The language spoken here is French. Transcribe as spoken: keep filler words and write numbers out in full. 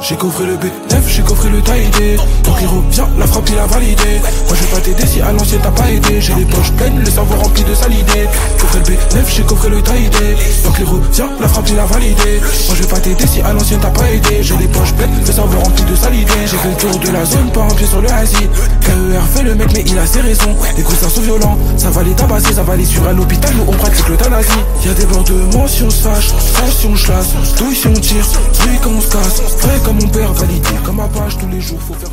J'ai coffré le B neuf, j'ai coffré le taïdé. Donc il revient, la frappe il a validé. Moi je vais pas t'aider si à l'ancienne t'as pas aidé. J'ai les poches pleines, le cerveau rempli de sale idée. Coffré le B neuf, j'ai coffré le taïdé. Donc il revient, la frappe il a validé. Moi je vais pas t'aider si à l'ancienne t'as pas aidé. J'ai les poches pleines, le cerveau rempli de sale idée. J'ai fait le tour de la zone, pas un pied sur le hasi. K E R fait le mec mais il a ses raisons. Les coups sont violents, ça va les tabasser, ça va les sur un hôpital, nous on pratique l'euthanasie. Y'a des bordements si on se fâche, fâche si on chlasse, douille si on tire, douille quand on se casse. Vrai comme mon père validé, comme ma page tous les jours faut faire